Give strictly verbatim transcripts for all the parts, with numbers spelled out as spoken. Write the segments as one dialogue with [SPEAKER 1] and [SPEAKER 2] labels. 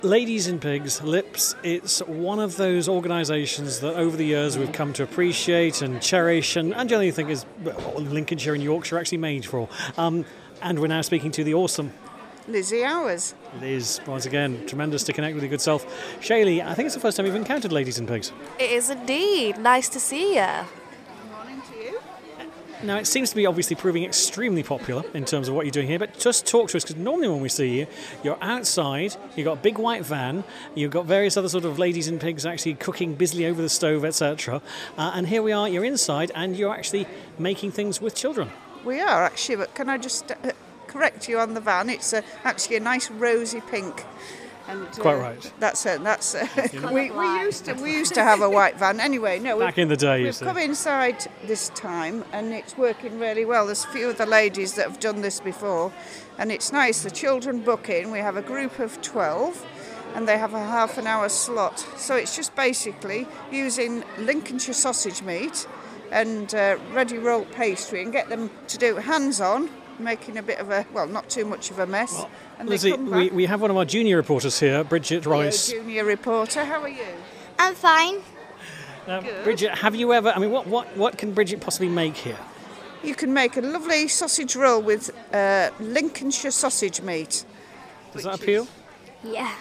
[SPEAKER 1] Ladies in Pigs, Lips, it's one of those organisations that over the years we've come to appreciate and cherish and, and generally think is what Lincolnshire and Yorkshire are actually made for. Um, and we're now speaking to the awesome
[SPEAKER 2] Lizzie Hours.
[SPEAKER 1] Liz, once again, tremendous to connect with your good self. Shaylee, I think it's the first time you've encountered Ladies in Pigs.
[SPEAKER 3] It is indeed. Nice to see you.
[SPEAKER 1] Now, it seems to be obviously proving extremely popular in terms of what you're doing here, but just talk to us, because normally when we see you, you're outside, you've got a big white van, you've got various other sort of ladies and pigs actually cooking busily over the stove, et cetera. Uh, and here we are, you're inside, and you're actually making things with children.
[SPEAKER 2] We are, actually, but can I just uh, correct you on the van? It's uh, actually a nice rosy pink. And, uh,
[SPEAKER 1] Quite right.
[SPEAKER 2] That's it. That's uh, we, we used to we used to have a white van. Anyway, no.
[SPEAKER 1] Back in the day, you
[SPEAKER 2] we've
[SPEAKER 1] see.
[SPEAKER 2] come inside this time, and it's working really well. There's a few of the ladies that have done this before, and it's nice. The children book in. We have a group of twelve, and they have a half an hour slot. So it's just basically using Lincolnshire sausage meat and uh, ready rolled pastry, and get them to do hands-on, making a bit of a, well, not too much of a mess.
[SPEAKER 1] Well,
[SPEAKER 2] and
[SPEAKER 1] Lizzie, we, we have one of our junior reporters here, Bridget Rice.
[SPEAKER 2] Hello, junior reporter, how are you?
[SPEAKER 4] I'm fine.
[SPEAKER 1] Uh, Bridget, have you ever, I mean, what, what, what can Bridget possibly make here?
[SPEAKER 2] You can make a lovely sausage roll with uh, Lincolnshire sausage meat.
[SPEAKER 1] Does that appeal?
[SPEAKER 4] Yeah.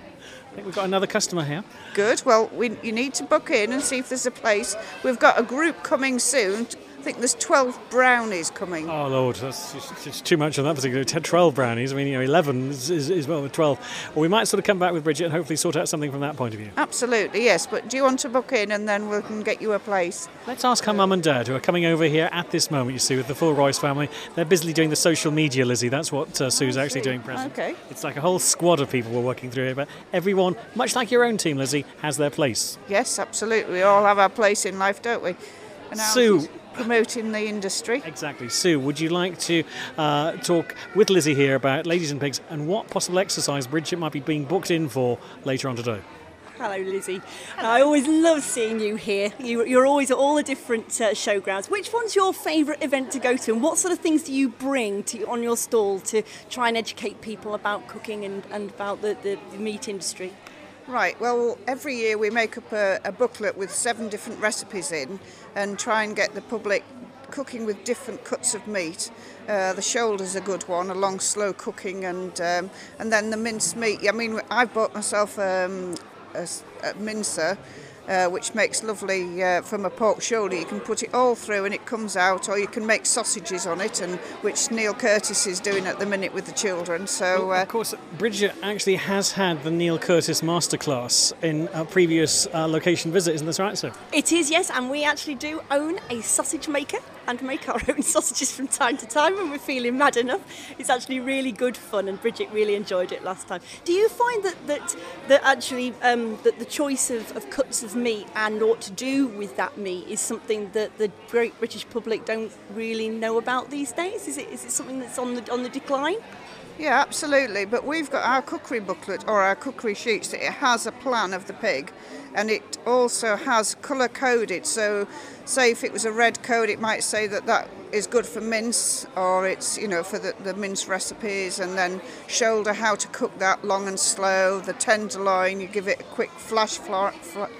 [SPEAKER 1] I think we've got another customer here.
[SPEAKER 2] Good. Well, we, you need to book in and see if there's a place. We've got a group coming soon. I think there's twelve brownies coming.
[SPEAKER 1] Oh, Lord, that's just, just too much on that particular. twelve brownies, I mean, you know, eleven is, is, is well with twelve. Well, we might sort of come back with Bridget and hopefully sort out something from that point of view.
[SPEAKER 2] Absolutely, yes. But do you want to book in and then we can get you a place?
[SPEAKER 1] Let's ask her mum and dad, who are coming over here at this moment, you see, with the full Royce family. They're busily doing the social media, Lizzie. That's what uh, Sue's actually doing present.
[SPEAKER 2] Okay.
[SPEAKER 1] It's like a whole squad of people we're working through here, but everyone, much like your own team, Lizzie, has their place.
[SPEAKER 2] Yes, absolutely. We all have our place in life, don't we? And
[SPEAKER 1] Sue.
[SPEAKER 2] Promoting the industry.
[SPEAKER 1] Exactly. Sue, would you like to uh, talk with Lizzie here about Ladies and Pigs and what possible exercise Bridget might be being booked in for later on today?
[SPEAKER 5] Hello, Lizzie. I always love seeing you here. You, you're always at all the different uh, showgrounds. Which one's your favourite event to go to, and what sort of things do you bring to on your stall to try and educate people about cooking and, and about the, the, the meat industry?
[SPEAKER 2] Right, well, every year we make up a, a booklet with seven different recipes in and try and get the public cooking with different cuts of meat. Uh, the shoulder's a good one, a long, slow cooking, and um, and then the minced meat. I mean, I've bought myself um, a, a mincer, uh, which makes lovely uh, from a pork shoulder. You can put it all through and it comes out, or you can make sausages on it, and which Neil Curtis is doing at the minute with the children. So,
[SPEAKER 1] well,
[SPEAKER 2] uh,
[SPEAKER 1] of course, Bridget actually has had the Neil Curtis masterclass in a previous uh, location visit, isn't this right, sir?
[SPEAKER 5] It is, yes, and we actually do own a sausage maker and make our own sausages from time to time when we're feeling mad enough. It's actually really good fun, and Bridget really enjoyed it last time. Do you find that that, that actually um, that the choice of, of cuts of meat and what to do with that meat is something that the great British public don't really know about these days? Is it is it something that's on the on the decline?
[SPEAKER 2] Yeah, absolutely. But we've got our cookery booklet or our cookery sheets. It has a plan of the pig, and it also has colour coded. So, say if it was a red code, it might say that that is good for mince, or it's, you know, for the, the mince recipes. And then shoulder, how to cook that long and slow. The tenderloin, you give it a quick flash fly,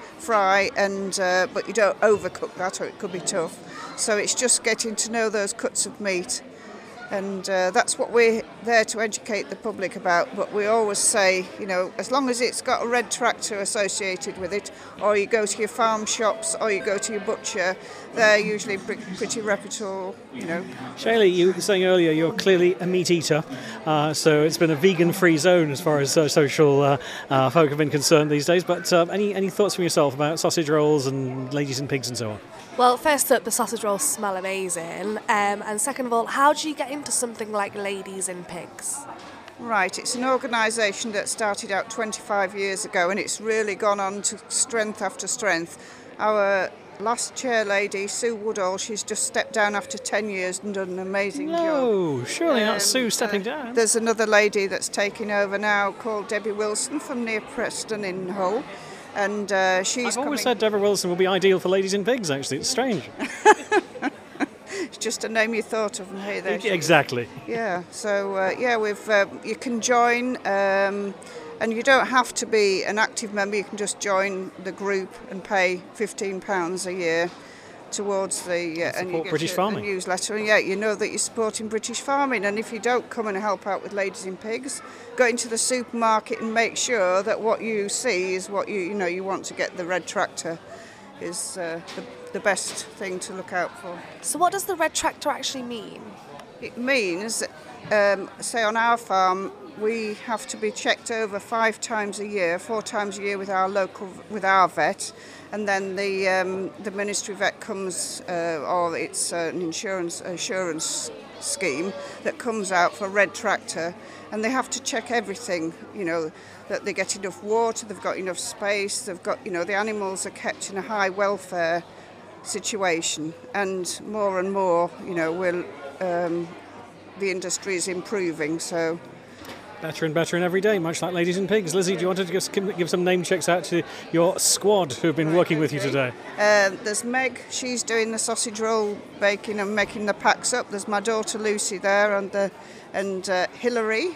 [SPEAKER 2] fry, and uh, but you don't overcook that, or it could be tough. So it's just getting to know those cuts of meat. And uh, that's what we're there to educate the public about. But we always say, you know, as long as it's got a red tractor associated with it, or you go to your farm shops, or you go to your butcher, they're usually pretty reputable, you know.
[SPEAKER 1] Shaylee, you were saying earlier you're clearly a meat eater, uh, so it's been a vegan-free zone as far as uh, social uh, uh, folk have been concerned these days. But uh, any, any thoughts from yourself about sausage rolls and ladies and pigs and so on?
[SPEAKER 3] Well, first up, the sausage rolls smell amazing. Um, and second of all, how do you get into something like Ladies in Pigs?
[SPEAKER 2] Right, it's an organisation that started out twenty-five years ago, and it's really gone on to strength after strength. Our last chair lady, Sue Woodall, she's just stepped down after ten years and done an amazing
[SPEAKER 1] no,
[SPEAKER 2] job.
[SPEAKER 1] No, surely
[SPEAKER 2] um,
[SPEAKER 1] not Sue stepping
[SPEAKER 2] uh,
[SPEAKER 1] down.
[SPEAKER 2] There's another lady that's taking over now called Debbie Wilson from near Preston in Hull. And uh, she's
[SPEAKER 1] I've always
[SPEAKER 2] coming...
[SPEAKER 1] said Deborah Wilson will be ideal for Ladies in Pigs, actually. It's strange.
[SPEAKER 2] It's just a name you thought of, and hey, there she
[SPEAKER 1] Exactly.
[SPEAKER 2] is. Yeah, so uh, yeah, we've uh, you can join. Um, And you don't have to be an active member, you can just join the group and pay fifteen pounds a year towards the uh, and you get
[SPEAKER 1] British
[SPEAKER 2] a,
[SPEAKER 1] farming.
[SPEAKER 2] a newsletter, and yeah, you know that you're supporting British farming. And if you don't come and help out with Ladies in Pigs, go into the supermarket and make sure that what you see is what you you know you want to get. The red tractor is uh, the, the best thing to look out for.
[SPEAKER 3] So what does the red tractor actually mean?
[SPEAKER 2] It means, um, say on our farm, we have to be checked over five times a year, four times a year with our local, with our vet, and then the um, the ministry vet comes, uh, or it's an insurance insurance scheme that comes out for red tractor, and they have to check everything. You know, that they get enough water, they've got enough space, they've got, you know, the animals are kept in a high welfare situation, and more and more, you know, will um, the industry is improving, so.
[SPEAKER 1] Better and better and every day, much like Ladies and Pigs. Lizzie, do you want to just give some name checks out to your squad who have been working with you today?
[SPEAKER 2] Uh, there's Meg, she's doing the sausage roll baking and making the packs up. There's my daughter Lucy there, and the, and uh, Hilary.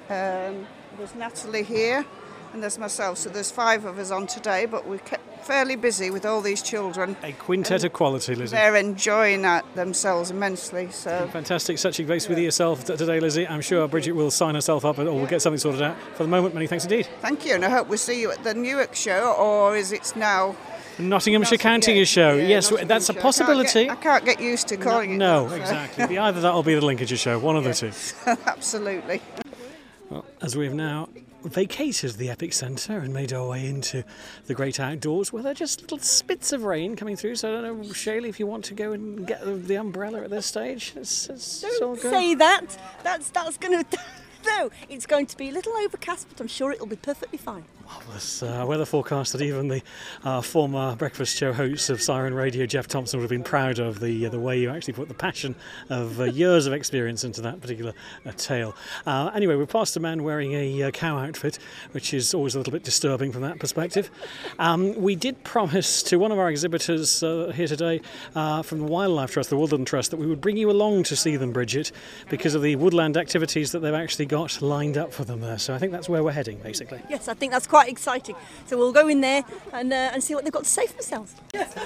[SPEAKER 2] Um, there's Natalie here, and there's myself. So there's five of us on today, but we're kept fairly busy with all these children.
[SPEAKER 1] A quintet of quality, Lizzie.
[SPEAKER 2] They're enjoying that themselves immensely. So
[SPEAKER 1] fantastic touching base with yourself today, Lizzie. I'm sure Bridget will sign herself up or we'll get something sorted out. For the moment, many thanks indeed.
[SPEAKER 2] Thank you, and I hope we'll see you at the Newark show, or is it now?
[SPEAKER 1] Nottinghamshire County show.
[SPEAKER 2] Yeah,
[SPEAKER 1] yes,
[SPEAKER 2] Nottinghamshire.
[SPEAKER 1] that's a possibility.
[SPEAKER 2] I can't get, I can't get used to calling
[SPEAKER 1] no,
[SPEAKER 2] it.
[SPEAKER 1] No,
[SPEAKER 2] that,
[SPEAKER 1] exactly. Be either that or be the Lincolnshire show, one of the two.
[SPEAKER 2] Absolutely.
[SPEAKER 1] Well, as we've now vacated the Epic Centre and made our way into the great outdoors, where there are just little spits of rain coming through. So I don't know, Shaylee, if you want to go and get the umbrella at this stage. It's, it's, it's all
[SPEAKER 5] Don't
[SPEAKER 1] good.
[SPEAKER 5] say that. That's that's going to. No, it's going to be a little overcast, but I'm sure it'll be perfectly fine.
[SPEAKER 1] This uh, weather forecast that even the uh, former breakfast show host of Siren Radio, Jeff Thompson, would have been proud of the uh, the way you actually put the passion of uh, years of experience into that particular uh, tale. Uh, anyway, we passed a man wearing a uh, cow outfit, which is always a little bit disturbing from that perspective. Um, we did promise to one of our exhibitors uh, here today uh, from the Wildlife Trust, the Woodland Trust, that we would bring you along to see them, Bridget, because of the woodland activities that they've actually got lined up for them there. So I think that's where we're heading, basically.
[SPEAKER 5] Yes, I think that's quite exciting. So we'll go in there and uh, and see what they've got to say for themselves.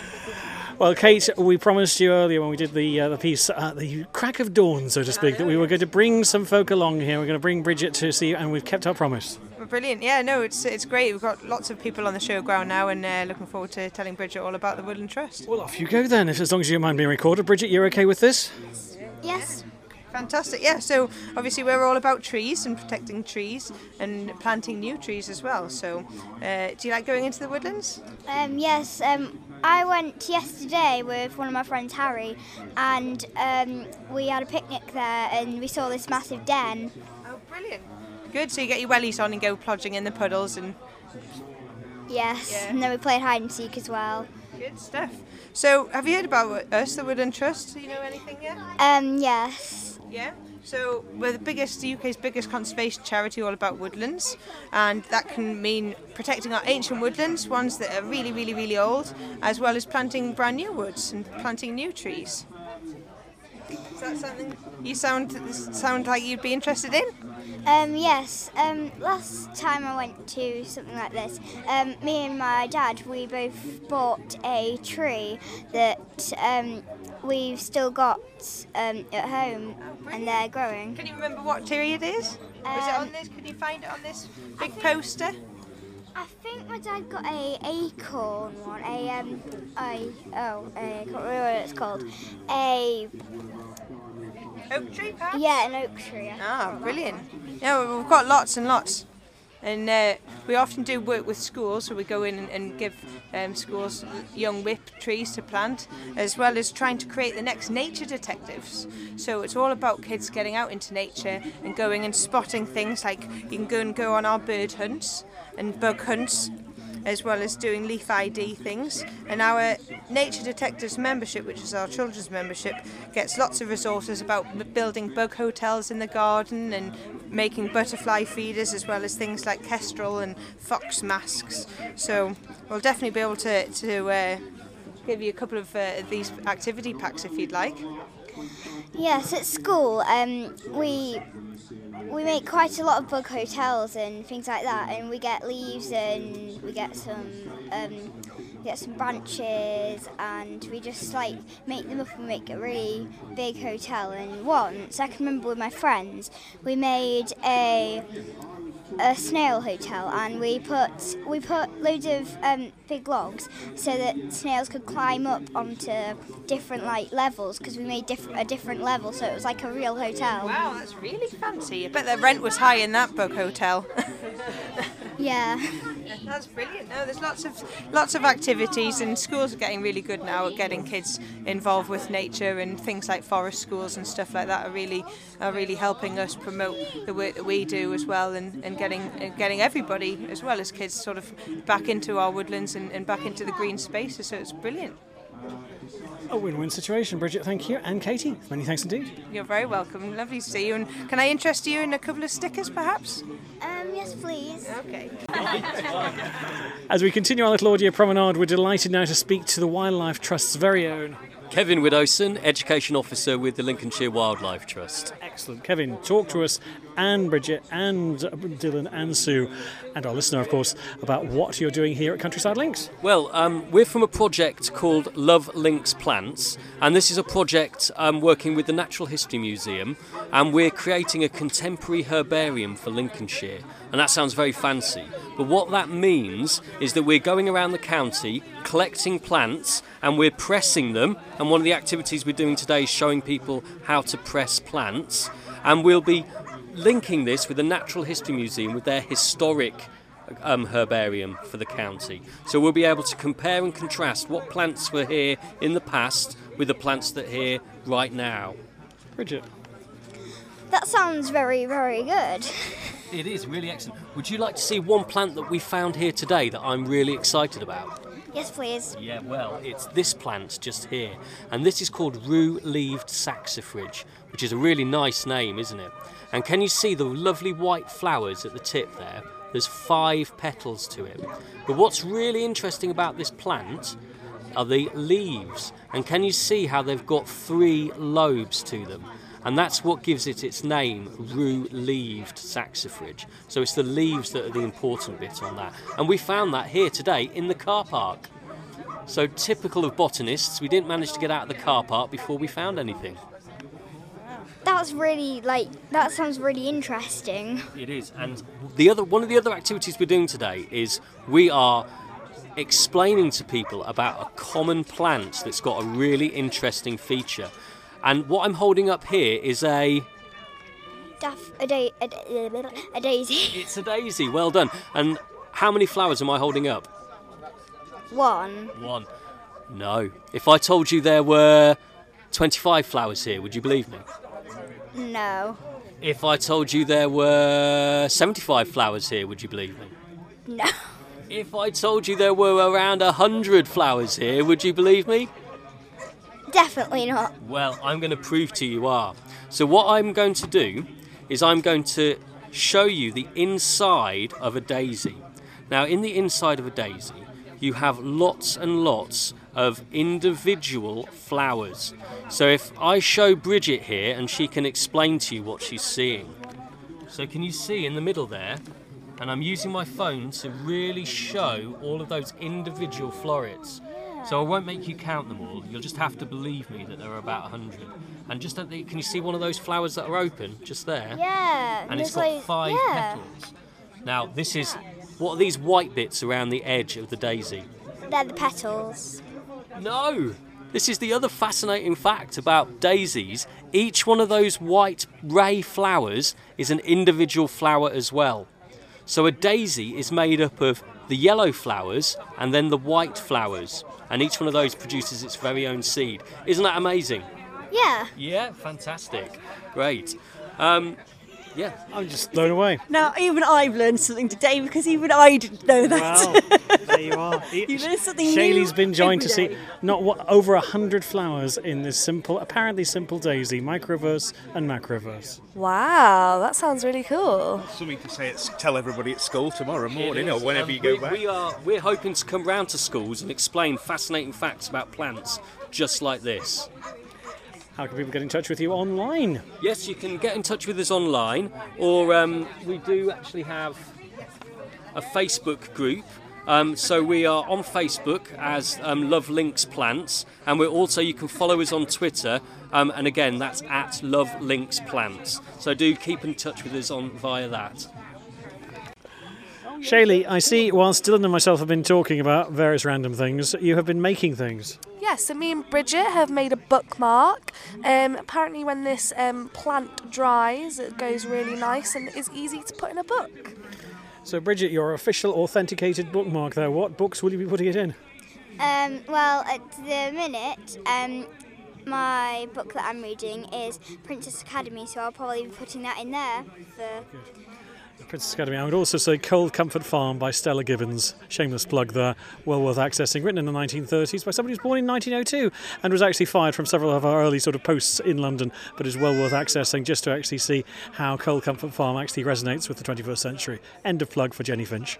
[SPEAKER 1] Well, Kate, we promised you earlier when we did the uh, the piece at uh, the crack of dawn, so to speak, that we were going to bring some folk along here. We're going to bring Bridget to see you, and we've kept our promise.
[SPEAKER 6] Brilliant. Yeah, no, it's it's great. We've got lots of people on the showground now, and uh, looking forward to telling Bridget all about the Woodland Trust.
[SPEAKER 1] Well, off you go then, if as long as you don't mind being recorded. Bridget, you're okay with this?
[SPEAKER 4] Yes.
[SPEAKER 6] Fantastic. Yeah, so obviously we're all about trees and protecting trees and planting new trees as well. So uh, do you like going into the woodlands?
[SPEAKER 4] Um, yes. Um, I went yesterday with one of my friends, Harry, and um, we had a picnic there, and we saw this massive den.
[SPEAKER 6] Oh, brilliant. Good. So you get your wellies on and go plodging in the puddles and.
[SPEAKER 4] Yes.
[SPEAKER 6] Yeah.
[SPEAKER 4] And then we played hide and seek as well.
[SPEAKER 6] Good stuff. So have you heard about us, the Woodland Trust? Do you know anything yet?
[SPEAKER 4] Um, yes.
[SPEAKER 6] Yeah, so we're the biggest, the U K's biggest conservation charity all about woodlands, and that can mean protecting our ancient woodlands, ones that are really, really, really old, as well as planting brand new woods and planting new trees. Is that something you sound sound like you'd be interested in?
[SPEAKER 4] Um, yes. Um, last time I went to something like this, um, me and my dad, we both bought a tree that um, we've still got um, at home, and they're growing.
[SPEAKER 6] Can you remember what tree it is? Was it
[SPEAKER 4] Um,
[SPEAKER 6] on this? Could you find it on this big poster?
[SPEAKER 4] I think my dad got a acorn one. A um, I oh, a, I can't remember what it's called. A
[SPEAKER 6] Oak tree, perhaps?
[SPEAKER 4] yeah, an oak tree.
[SPEAKER 6] Ah, brilliant. No, we've got lots and lots. And uh, we often do work with schools, so we go in and, and give um, schools young whip trees to plant, as well as trying to create the next nature detectives. So it's all about kids getting out into nature and going and spotting things, like you can go and go on our bird hunts and bug hunts, as well as doing Leaf I D things. And our Nature Detectives membership, which is our children's membership, gets lots of resources about m- building bug hotels in the garden and making butterfly feeders, as well as things like kestrel and fox masks. So we'll definitely be able to, to uh, give you a couple of uh, these activity packs if you'd like.
[SPEAKER 4] Yes, at school, um, we we make quite a lot of bug hotels and things like that, and we get leaves and we get some um, we get some branches, and we just like make them up and make a really big hotel. And once I can remember with my friends, we made a a snail hotel, and we put we put loads of um, big logs so that snails could climb up onto different like levels, because we made diff- a different level, so it was like a real hotel.
[SPEAKER 6] Wow, that's really fancy. I bet the rent was high in that bug hotel.
[SPEAKER 4] Yeah.
[SPEAKER 6] That's brilliant. No, there's lots of lots of activities, and schools are getting really good now at getting kids involved with nature, and things like forest schools and stuff like that are really are really helping us promote the work that we do as well, and, and getting uh, getting everybody as well as kids sort of back into our woodlands and, and back into the green spaces. So it's brilliant.
[SPEAKER 1] A win-win situation, Bridget, thank you. And Katie, many thanks indeed.
[SPEAKER 6] You're very welcome. Lovely to see you. And can I interest you in a couple of stickers, perhaps?
[SPEAKER 4] Um, yes, please.
[SPEAKER 6] Okay.
[SPEAKER 1] As we continue our little audio promenade, we're delighted now to speak to the Wildlife Trust's very own
[SPEAKER 7] Kevin Widowson, Education Officer with the Lincolnshire Wildlife Trust.
[SPEAKER 1] Excellent. Kevin, talk to us, and Bridget, and Dylan, and Sue, and our listener, of course, about what you're doing here at Countryside Links.
[SPEAKER 7] Well, um, we're from a project called Love Links Plants, and this is a project um, working with the Natural History Museum, and we're creating a contemporary herbarium for Lincolnshire. And that sounds very fancy, but what that means is that we're going around the county collecting plants and we're pressing them, and one of the activities we're doing today is showing people how to press plants, and we'll be linking this with the Natural History Museum with their historic um, herbarium for the county. So we'll be able to compare and contrast what plants were here in the past with the plants that are here right now.
[SPEAKER 1] Bridget.
[SPEAKER 4] That sounds very, very good.
[SPEAKER 7] It is really excellent. Would you like to see one plant that we found here today that I'm really excited about?
[SPEAKER 4] Yes, please.
[SPEAKER 7] Yeah, well, it's this plant just here. And this is called rue-leaved saxifrage, which is a really nice name, isn't it? And can you see the lovely white flowers at the tip there? There's five petals to it. But what's really interesting about this plant are the leaves. And can you see how they've got three lobes to them? And that's what gives it its name, rue-leaved saxifrage. So it's the leaves that are the important bit on that. And we found that here today in the car park. So typical of botanists, we didn't manage to get out of the car park before we found anything.
[SPEAKER 4] That's really, like, that sounds really interesting.
[SPEAKER 7] It is. And the other one of the other activities we're doing today is we are explaining to people about a common plant that's got a really interesting feature. And what I'm holding up here is a...
[SPEAKER 4] Daff- a, da- a, da- a daisy.
[SPEAKER 7] It's a daisy, well done. And how many flowers am I holding up?
[SPEAKER 4] One.
[SPEAKER 7] One. No. If I told you there were twenty-five flowers here, would you believe me?
[SPEAKER 4] No.
[SPEAKER 7] If I told you there were seventy-five flowers here, would you believe me?
[SPEAKER 4] No.
[SPEAKER 7] If I told you there were around one hundred flowers here, would you believe me?
[SPEAKER 4] Definitely not.
[SPEAKER 7] Well, I'm going to prove to you are. So what I'm going to do is I'm going to show you the inside of a daisy. Now, in the inside of a daisy, you have lots and lots of individual flowers. So if I show Bridget here and she can explain to you what she's seeing. So can you see in the middle there? And I'm using my phone to really show all of those individual florets. So I won't make you count them all. You'll just have to believe me that there are about one hundred. And just at the, can you see one of those flowers that are open just there?
[SPEAKER 4] Yeah.
[SPEAKER 7] And it's got
[SPEAKER 4] like,
[SPEAKER 7] five
[SPEAKER 4] yeah.
[SPEAKER 7] petals. Now this is, what are these white bits around the edge of the daisy?
[SPEAKER 4] They're the petals.
[SPEAKER 7] No! This is the other fascinating fact about daisies. Each one of those white ray flowers is an individual flower as well. So a daisy is made up of the yellow flowers and then the white flowers. And each one of those produces its very own seed. Isn't that amazing?
[SPEAKER 4] Yeah.
[SPEAKER 7] Yeah, fantastic. Great. Um, yeah.
[SPEAKER 1] I'm just blown away.
[SPEAKER 5] Now, even I've learned something today, because even I didn't know that.
[SPEAKER 1] Wow, there you are.
[SPEAKER 5] You learn something
[SPEAKER 1] Shaylee's
[SPEAKER 5] new
[SPEAKER 1] been joined to
[SPEAKER 5] every
[SPEAKER 1] see
[SPEAKER 5] day.
[SPEAKER 1] not what over a hundred flowers in this simple, apparently simple daisy, microverse and macroverse.
[SPEAKER 3] Wow, that sounds really cool.
[SPEAKER 8] Something to say, it's, tell everybody at school tomorrow morning
[SPEAKER 7] It
[SPEAKER 8] or
[SPEAKER 7] is.
[SPEAKER 8] whenever
[SPEAKER 7] Um,
[SPEAKER 8] you go
[SPEAKER 7] we,
[SPEAKER 8] back.
[SPEAKER 7] We are, we're hoping to come round to schools and explain fascinating facts about plants just like this.
[SPEAKER 1] How can people get in touch with you online?
[SPEAKER 7] Yes, you can get in touch with us online, or um, we do actually have a Facebook group. Um, so we are on Facebook as um, Love Links Plants, and we're also, you can follow us on Twitter, um, and again that's at Love Links Plants. So do keep in touch with us on via that.
[SPEAKER 1] Shaylee, I see whilst Dylan and myself have been talking about various random things, you have been making things.
[SPEAKER 3] Yes, so me and Bridget have made a bookmark. Um, apparently when this um, plant dries, it goes really nice and is easy to put in a book.
[SPEAKER 1] So Bridget, your official authenticated bookmark there, what books will you be putting it in?
[SPEAKER 4] Um, well, at the minute, um, my book that I'm reading is Princess Academy, so I'll probably be putting that in there. For
[SPEAKER 1] Princess Academy. I would also say Cold Comfort Farm by Stella Gibbons. Shameless plug there. Well worth accessing. Written in the nineteen thirties by somebody who was born in nineteen oh two and was actually fired from several of our early sort of posts in London, but is well worth accessing just to actually see how Cold Comfort Farm actually resonates with the twenty-first century. End of plug for Jenny Finch.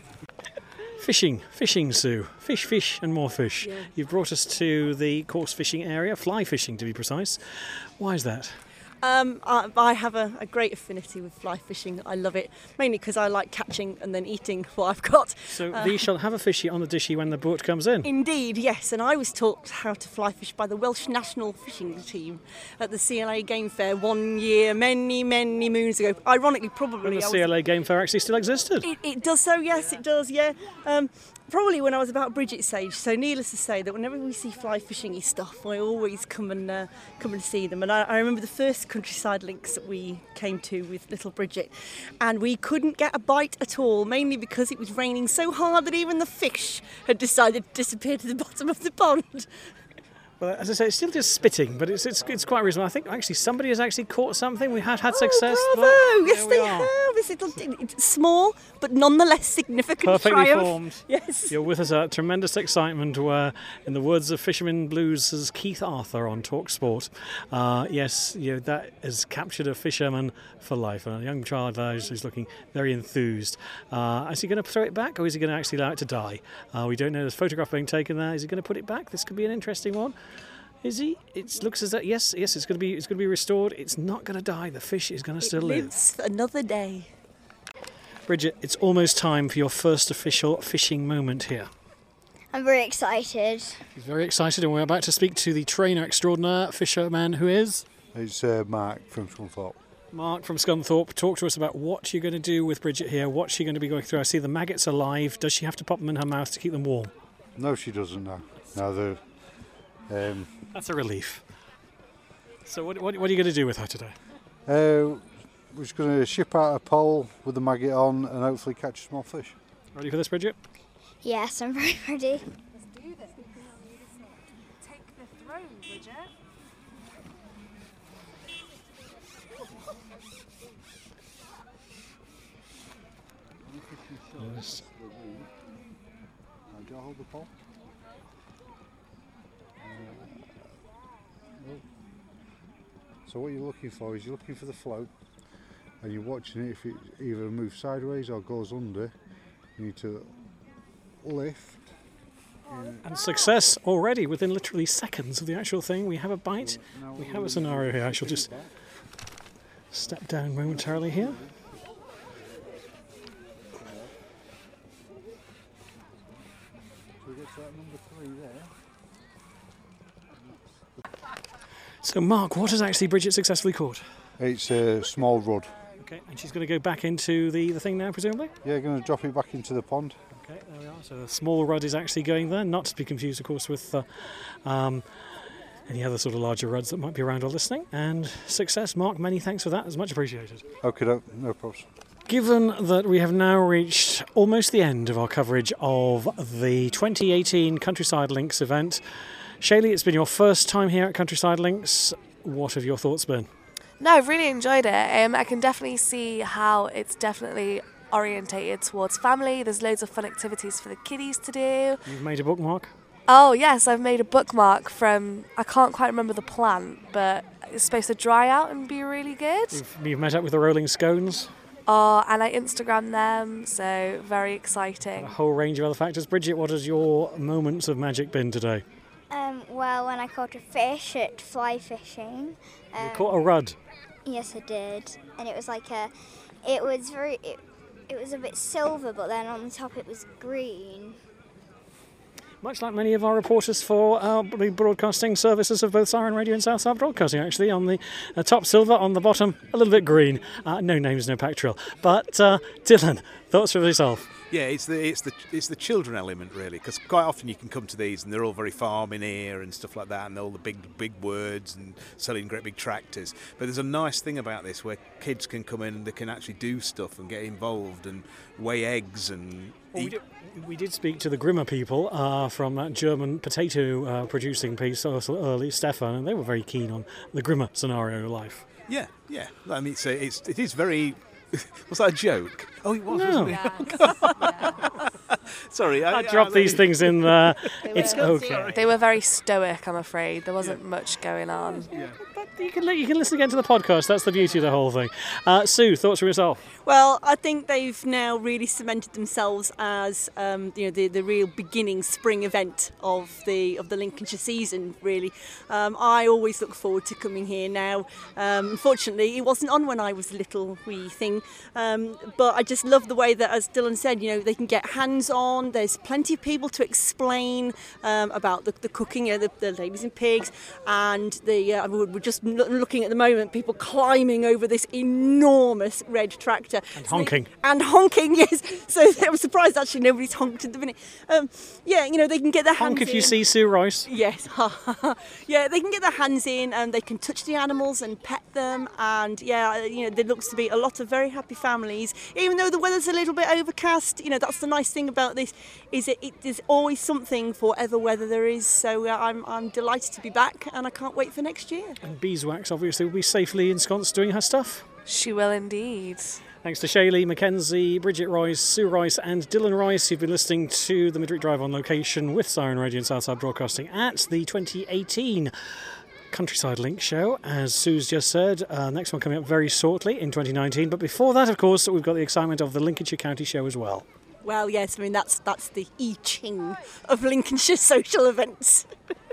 [SPEAKER 1] Fishing, fishing, Sue. Fish, fish and more fish.
[SPEAKER 5] Yeah.
[SPEAKER 1] You've brought us to the coarse fishing area, fly fishing to be precise. Why is that?
[SPEAKER 5] Um, I, I have a, a great affinity with fly fishing. I love it, mainly because I like catching and then eating what I've got.
[SPEAKER 1] So
[SPEAKER 5] Uh,
[SPEAKER 1] thee shall have a fishy on the dishy when the boat comes in.
[SPEAKER 5] Indeed, yes, and I was taught how to fly fish by the Welsh national fishing team at the C L A Game Fair one year, many, many moons ago. Ironically, probably
[SPEAKER 1] When the
[SPEAKER 5] I was-
[SPEAKER 1] C L A Game Fair actually still existed.
[SPEAKER 5] It, it does so, yes, it does, yeah. Um, probably when I was about Bridget's age. So needless to say that whenever we see fly fishing stuff, I always come and uh, come and see them. And I, I remember the first countryside links that we came to with little Bridget, and we couldn't get a bite at all, mainly because it was raining so hard that even the fish had decided to disappear to the bottom of the pond.
[SPEAKER 1] Well, as I say, it's still just spitting, but it's it's, it's quite reasonable. I think actually somebody has actually caught something. We have had success.
[SPEAKER 5] Oh, bravo!
[SPEAKER 1] Look,
[SPEAKER 5] Yes,
[SPEAKER 1] there we
[SPEAKER 5] they
[SPEAKER 1] are.
[SPEAKER 5] have. It's, little, it's small, but nonetheless significant
[SPEAKER 1] Perfectly
[SPEAKER 5] triumph.
[SPEAKER 1] formed.
[SPEAKER 5] Yes.
[SPEAKER 1] You're with us at tremendous excitement where, in the words of Fisherman Blues' Keith Arthur on Talk Sport, uh, yes, you know, that has captured a fisherman for life. And a young child there who's who's looking very enthused. Uh, is he going to throw it back or is he going to actually allow it to die? Uh, we don't know. There's a photograph being taken there. Is he going to put it back? This could be an interesting one. Is he? It looks as though yes, yes. It's going to be. It's going to be restored. It's not going to die. The fish is going to still
[SPEAKER 5] It
[SPEAKER 1] live.
[SPEAKER 5] lives for another day.
[SPEAKER 1] Bridget, it's almost time for your first official fishing moment here.
[SPEAKER 4] I'm very excited.
[SPEAKER 1] He's very excited, and we're about to speak to the trainer extraordinaire, fisherman who is
[SPEAKER 9] It's uh, Mark from Scunthorpe.
[SPEAKER 1] Mark from Scunthorpe. Talk to us about what you're going to do with Bridget here. What's she going to be going through? I see the maggots are live. Does she have to pop them in her mouth to keep them warm?
[SPEAKER 9] No, she doesn't now. Now they're. Um,
[SPEAKER 1] That's a relief. So what, what, what are you going to do with her today?
[SPEAKER 9] uh, we're just going to ship out a pole with the maggot on and hopefully catch a small fish.
[SPEAKER 1] Ready for this, Bridget?
[SPEAKER 4] Yes, I'm very ready.
[SPEAKER 3] Let's do this because we just need to take the throne, Bridget.
[SPEAKER 1] Yes.
[SPEAKER 9] Now, do I hold the pole? So what you're looking for is you're looking for the float and you're watching it. If it either moves sideways or goes under, you need to lift.
[SPEAKER 1] And success already within literally seconds of the actual thing. We have a bite. We have a scenario here. I shall just step down momentarily here.
[SPEAKER 9] So we get to that number three there.
[SPEAKER 1] So Mark, what has actually Bridget successfully caught?
[SPEAKER 9] It's a small rod.
[SPEAKER 1] Okay, and she's going to go back into the, the thing now, presumably?
[SPEAKER 9] Yeah, going to drop it back into the pond.
[SPEAKER 1] Okay, there we are. So the small rod is actually going there, not to be confused, of course, with uh, um, any other sort of larger rods that might be around or listening. And success, Mark, many thanks for that. It's much appreciated.
[SPEAKER 9] Okay, no, no problems.
[SPEAKER 1] Given that we have now reached almost the end of our coverage of the twenty eighteen Countryside Links event, Shaylee, it's been your first time here at Countryside Links. What have your thoughts been?
[SPEAKER 3] No, I've really enjoyed it. Um, I can definitely see how it's definitely orientated towards family. There's loads of fun activities for the kiddies to do.
[SPEAKER 1] You've made a bookmark?
[SPEAKER 3] Oh yes, I've made a bookmark from, I can't quite remember the plant, but it's supposed to dry out and be really good.
[SPEAKER 1] You've, you've met up with the Rolling Scones?
[SPEAKER 3] Oh, and I Instagram them, so very exciting.
[SPEAKER 1] A whole range of other factors. Bridget, what has your moments of magic been today?
[SPEAKER 4] Um, well, when I caught a fish at fly fishing. Um,
[SPEAKER 1] You caught a rudd.
[SPEAKER 4] Yes, I did, and it was like a, it was very, it, it was a bit silver, but then on the top it was green.
[SPEAKER 1] Much like many of our reporters for our broadcasting services of both Siren Radio and Southside Broadcasting, actually, on the uh, top silver, on the bottom a little bit green. Uh, no names, no pectoral. But uh, Dylan, thoughts for yourself?
[SPEAKER 8] Yeah, it's the it's the it's the children element really, because quite often you can come to these and they're all very farming here and stuff like that, and all the big big words and selling great big tractors. But there's a nice thing about this where kids can come in and they can actually do stuff and get involved and weigh eggs and.
[SPEAKER 1] Well, we,
[SPEAKER 8] eat.
[SPEAKER 1] did, we did speak to the Grimmer people uh, from that German potato uh, producing piece early, Stefan, and they were very keen on the Grimmer scenario life.
[SPEAKER 8] Yeah, yeah. I mean, it's a, it's it is very. Was that a joke? Oh, it was,
[SPEAKER 1] No.
[SPEAKER 8] wasn't it?
[SPEAKER 3] Yes.
[SPEAKER 8] Sorry, I,
[SPEAKER 1] I dropped these things in there. It's okay.
[SPEAKER 3] They were very stoic, I'm afraid. There wasn't much going on.
[SPEAKER 1] But you can, li- you can listen again to the podcast. That's the beauty of the whole thing. Uh, Sue, thoughts from yourself?
[SPEAKER 5] Well, I think they've now really cemented themselves as um, you know the, the real beginning spring event of the of the Lincolnshire season. Really, um, I always look forward to coming here now. Um, unfortunately, it wasn't on when I was a little wee thing, um, but I just love the way that, as Dylan said, you know, they can get hands on. There's plenty of people to explain um, about the, the cooking, you know, the, the ladies and pigs, and the uh, we're just looking at the moment people climbing over this enormous red tractor.
[SPEAKER 1] And honking.
[SPEAKER 5] And honking, yes. So I was surprised actually nobody's honked at the minute. Um, yeah, you know, they can get their hands
[SPEAKER 1] Honk if
[SPEAKER 5] in.
[SPEAKER 1] you see Sue Royce.
[SPEAKER 5] Yes. Yeah, they can get their hands in and they can touch the animals and pet them. And yeah, you know, there looks to be a lot of very happy families. Even though the weather's a little bit overcast, you know, that's the nice thing about this, is that it is always something for whatever weather there is. So uh, I'm, I'm delighted to be back and I can't wait for next year.
[SPEAKER 1] And Beeswax obviously will be safely ensconced doing her stuff.
[SPEAKER 3] She will indeed.
[SPEAKER 1] Thanks to Shaylee, Mackenzie, Bridget Royce, Sue Royce and Dylan Royce, who've been listening to the Midweek Drive on location with Siren Radio and Southside Broadcasting at the twenty eighteen Countryside Link show, as Sue's just said. Uh, next one coming up very shortly in twenty nineteen. But before that, of course, we've got the excitement of the Lincolnshire County Show as well.
[SPEAKER 5] Well, yes, I mean, that's, that's the I Ching of Lincolnshire social events.